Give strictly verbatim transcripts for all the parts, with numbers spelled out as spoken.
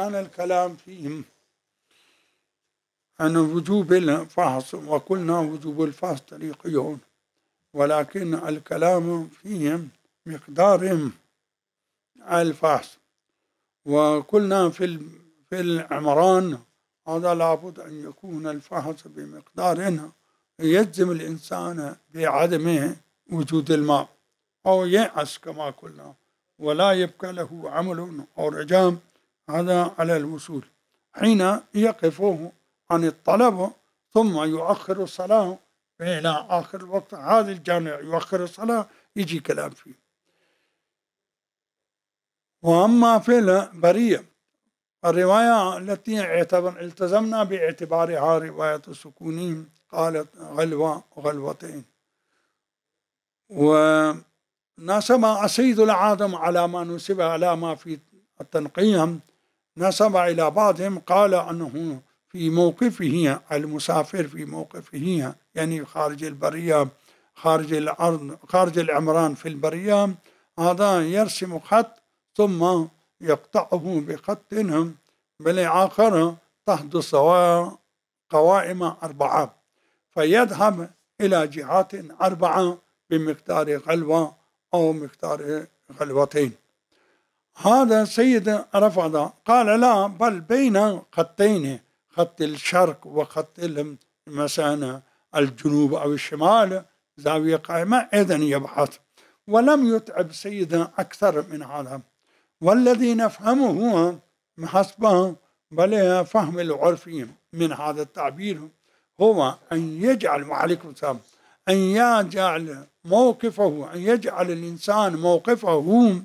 كان الكلام فيهم عن وجوب الفحص، وقلنا وجوب الفحص طريقيون، ولكن الكلام فيهم مقدار الفحص. وقلنا في في العمران هذا لابد أن يكون الفحص بمقدار يجزم الإنسان بعدم وجود الماء أو يأس كما قلنا، ولا يبقى له عمل أو رجام هذا على الوصول، حين يقفه عن الطلب ثم يؤخر الصلاة إلى آخر الوقت. هذا الجامع يؤخر الصلاة يجي كلام فيه. وأما في البرية الرواية التي اعتبر التزمنا باعتبارها رواية السكونين قالت غلوة غلوتين، ونسب السيد العادم على ما نسب على ما في التنقيم، نسب إلى بعضهم قال أنه في موقفه المسافر في موقفه يعني خارج البرية خارج الأرض خارج العمران في البرية، هذا يرسم خط ثم يقطعه بخط بالآخر تحدث قوائم أربعة، فيذهب إلى جهات أربعة بمقدار غلوة أو مقدار غلوتين. هذا سيد رفض قال لا، بل بين خطين، خط الشرق وخط مثلا الجنوب أو الشمال زاوية قائمة، إذن يبحث. ولم يتعب سيدنا أكثر من هذا، والذي نفهمه حسب بل فهم العرفي من هذا التعبير هو أن يجعل وعليكم السلام أن يجعل موقفه أن يجعل الإنسان موقفه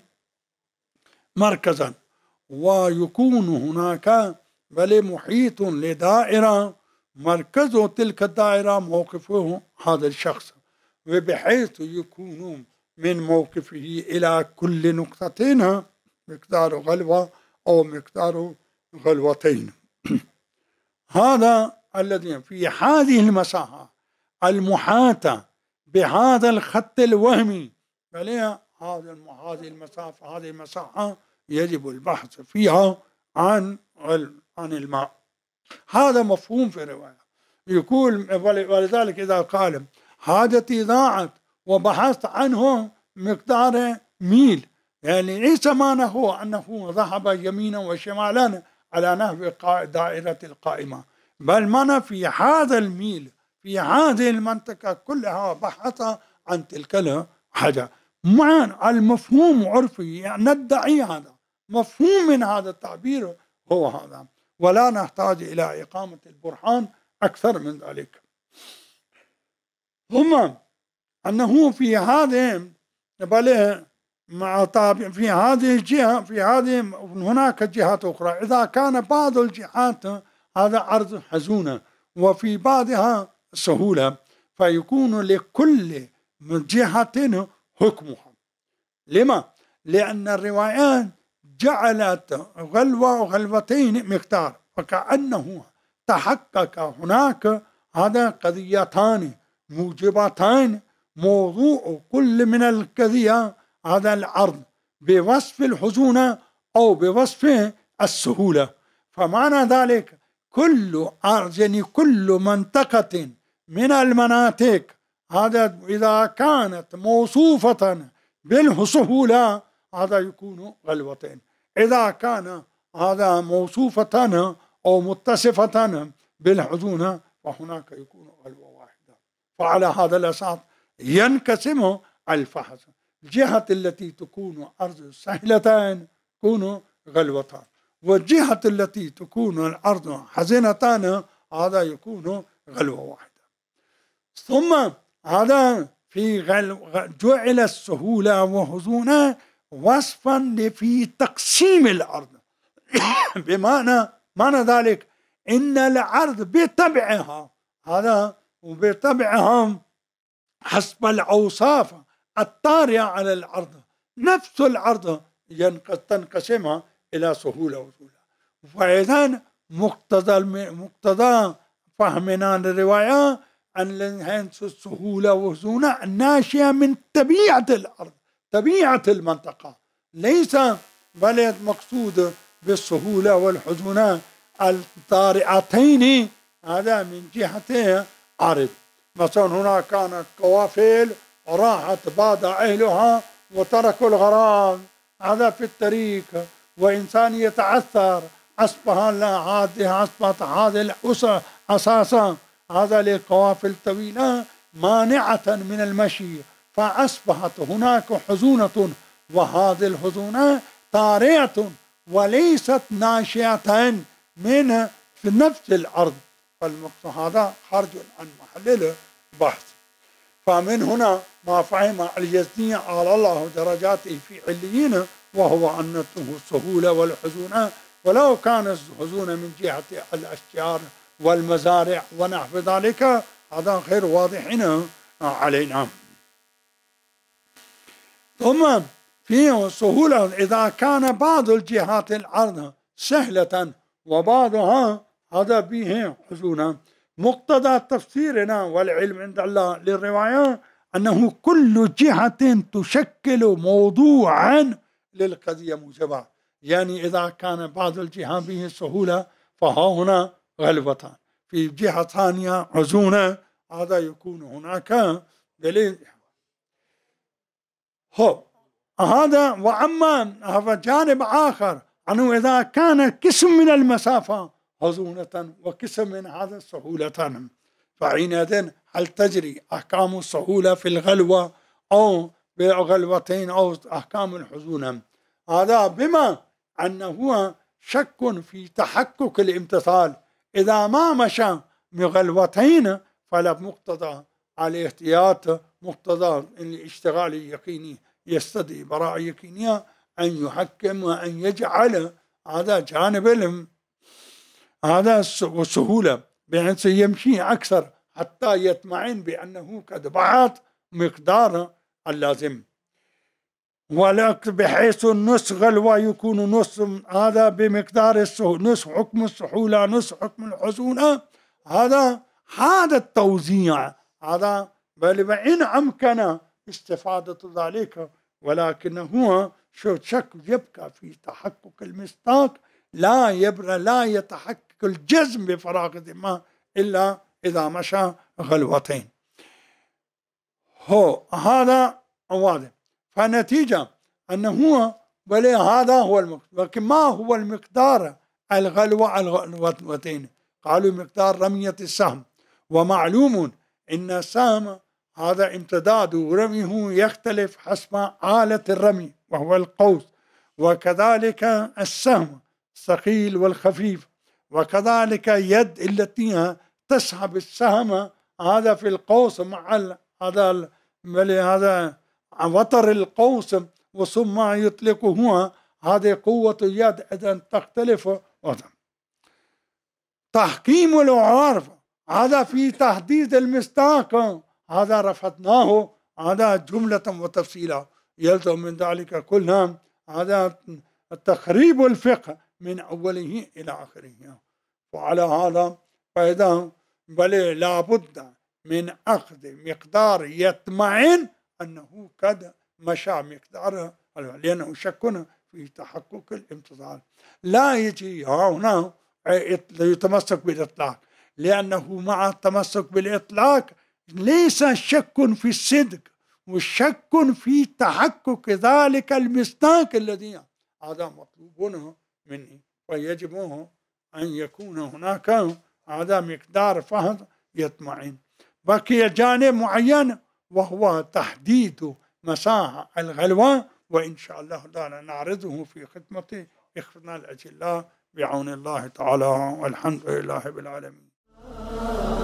مركزا، ويكون هناك بل محيط لدائرة مركز تلك الدائرة موقفه هذا الشخص، وبحيث يكون من موقفه إلى كل نقطتين مقدار غلوة أو مقدار غلوتين. هذا الذي في هذه المساحة المحاطة بهذا الخط الوهمي، بل هذه المسافة هذه المساحة يجب البحث فيها عن عن الماء. هذا مفهوم في الرواية. يقول ولذلك إذا قال حاجتي ضاعت وبحثت عنه مقدار ميل، يعني ليس معناه أنه ذهب يمينا وشمالا على نحو دائرة القائمة، بل معنى في هذا الميل في هذه المنطقة كلها بحث عن تلك الحاجة. مع المفهوم عرفي يعني ندعي هذا مفهوم من هذا التعبير هو هذا، ولا نحتاج إلى إقامة البرهان أكثر من ذلك. ثم أنه في هذه بل مع طابع في هذه الجهة في هذه هناك جهات أخرى، إذا كان بعض الجهات هذا عرض حزونة وفي بعضها سهولة، فيكون لكل جهة حكمها. لما؟ لأن الروايات جعلت غلوة وغلوتين مقدار، فكأنه تحقق هناك هذا قضيتان موجبتان، موضوع كل من القضية هذا العرض بوصف الحزونة أو بوصف السهولة. فمعنى ذلك كل عرض يعني كل منطقة من المناطق هذا إذا كانت موصوفة بالسهولة هذا يكون غلوتين، إذا كان هذا موصوفة أو متصفة بالحزونة فهناك يكون غلوة واحدة. فعلى هذا الأساس ينقسم الفحص، الجهة التي تكون أرض سهلتان تكون غلوتان، والجهة التي تكون الأرض حزنتان هذا يكون غلوة واحدة. ثم هذا في غلو جعل السهولة وحزونة وصفا في تقسيم الأرض بمعنى معنى ذلك إن الأرض بطبعها هذا وبطبعها حسب الأوصاف الطارئة على الأرض نفس الأرض تنقسمها إلى سهولة وسهولة. فإذا مقتضى مقتضى فهمنا للرواية أن السهولة والسهولة ناشئة من طبيعة الأرض طبيعة المنطقة، ليس بلد مقصود بالسهولة والحزن الطارئتين هذا من جهة عرض. مثلا هنا كانت قوافل راحت بعض أهلها وتركوا الغرام هذا في الطريق، وإنسان يتعثر أصبح هذه أصبحت هذه الأسرة أساسا هذا للقوافل الطويلة مانعة من المشي، فأصبحت هناك حزونة، وهذه الحزونة طارئة وليست ناشئة من في نفس الأرض، فالمقصود هذا خارج عن محل البحث. فمن هنا ما فهم اليزني على الله درجاته في عليين، وهو أنه السهولة والحزون، ولو كان الحزون من جهة الأشجار والمزارع ونحو ذلك هذا غير واضح علينا. ثم فيه سهولة إذا كان بعض الجهات الأرض سهلة وبعضها هذا به حزونا. مقتضى تفسيرنا والعلم عند الله للرواية أنه كل جهة تشكل موضوعا للقضية موجبة، يعني إذا كان بعض الجهة به سهولة فها هنا غلبتان، في جهة ثانية حزونة هذا يكون هناك دليل. هو هذا. وأما هذا جانب آخر أنه إذا كان قسم من المسافة حزونة وقسم من هذا سهولة، فحينئذ هل تجري أحكام السهولة في الغلوة أو بغلوتين أو أحكام الحزونة؟ هذا بما أنه شك في تحقق الامتثال، إذا ما مشى بغلوتين فلا مقتضى الاحتياط مقتضى الاشتغال اليقيني يستدعي براءة يقينية أن يحكم وأن يجعل هذا جانب العلم هذا السهولة بحيث يمشي أكثر حتى يطمئن بأنه قد بعت مقدار اللازم، ولكن بحيث النص غلوة يكون نص هذا بمقدار السهولة، نص حكم السهولة نص حكم الحزونة، هذا هذا التوزيع هذا بل وإن أمكن استفادة ذلك، ولكنه شك يبقى في تحقق المصداق، لا يبرى لا يتحقق الجزم بفراغ الذمة إلا إذا مشى غلوتين. هو هذا واضح. فنتيجة أنه بل هذا هو المقدار، لكن ما هو المقدار الغلوة الغلوتين؟ قالوا مقدار رمية السهم، ومعلوم أن السهم هذا امتداد رميه يختلف حسب آلة الرمي وهو القوس، وكذلك السهم الثقيل والخفيف، وكذلك يد التي تسحب السهم هذا في القوس مع هذا هذا وتر القوس وثم يطلقه، هذه قوة اليد إذا تختلف. تحكيم العرف هذا في تحديد المصداق هذا رفضناه، هذا جملة وتفصيلا، يلزم من ذلك كلها هذا تخريب الفقه من أوله إلى آخره. وعلى هذا فإذا بل لابد من أخذ مقدار يطمئن أنه قد مشى مقدار، لأنه شك في تحقق الامتثال. لا يجي هنا يتمسك بالإطلاق، لأنه مع التمسك بالإطلاق ليس شك في الصدق وشك في تحقق ذلك المصداق الذي هذا مطلوب مني، ويجب أن يكون هناك هذا مقدار فهم يطمئن. بقي جانب معين وهو تحديد مساحة الغلوة، وإن شاء الله تعالى نعرضه في خدمة إخواننا الأجلاء بعون الله تعالى، والحمد لله بالعالمين.